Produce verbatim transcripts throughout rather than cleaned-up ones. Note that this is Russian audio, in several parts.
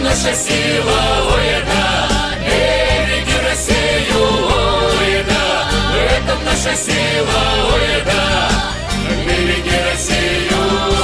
наша сила, ой, да, береги Россию, ой, да, в этом наша сила, ой, да, береги Россию.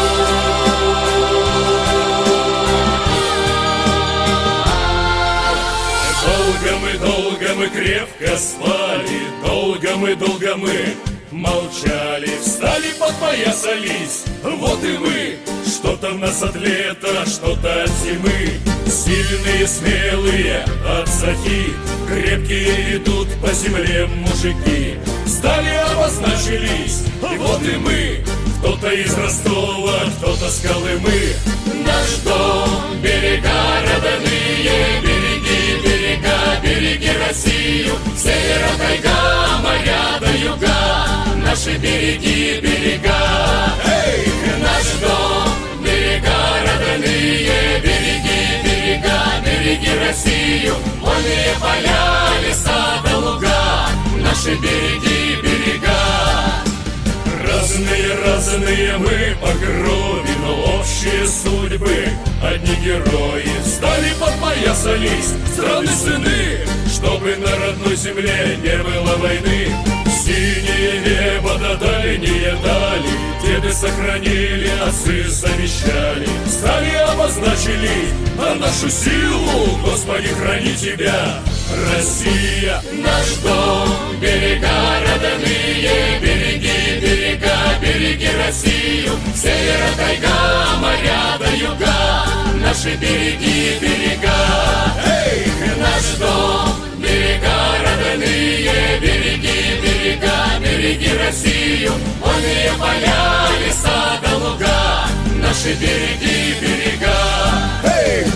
Долго мы, долго мы крепко спали, долго мы, долго мы молчали, встали, подпоясались, вот и мы. Что-то в нас от лета, что-то от зимы. Сильные, смелые от захи, крепкие идут по земле мужики. Встали, обозначились, и вот и мы. Кто-то из Ростова, кто-то с Колымы. Наш дом, берега родные, береги, берега, береги Россию. С севера тайга, моря до юга, наши береги, берега. Эй, наш дом, берега родные, береги, берега, береги Россию. Вольные поля, леса да луга, наши береги, берега. Разные, разные мы по крови, но общие судьбы, одни герои. Встали, подпоясались, страны сыны, чтобы на родной земле не было войны. Синее небо да дальние дали, деды сохранили, отцы завещали. Встали, обозначили, а нашу силу, Господи, храни тебя, Россия. Наш дом, берега родные, береги, берега, береги Россию. С севера тайга, моря до юга, наши береги, берега. Эй, наш дом, берега родные, береги, берега, береги Россию. Вольные поля, леса да луга, наши береги, берега. Эй!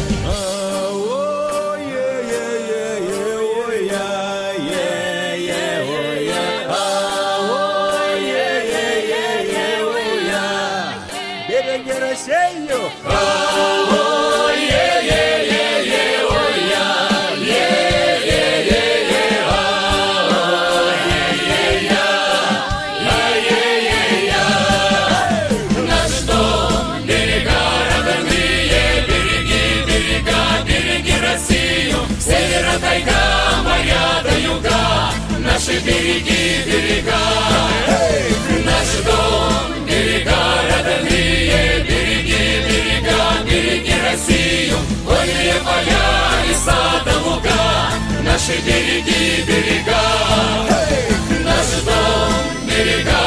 Береги Россию! Наш дом, берега родные, береги, берега, береги Россию. С севера тайга, моря до юга, наши береги, берега. Наш дом, берега родные, береги, берега, береги Россию. Вольные поля, леса да луга, наши береги, берега. Наш дом, берега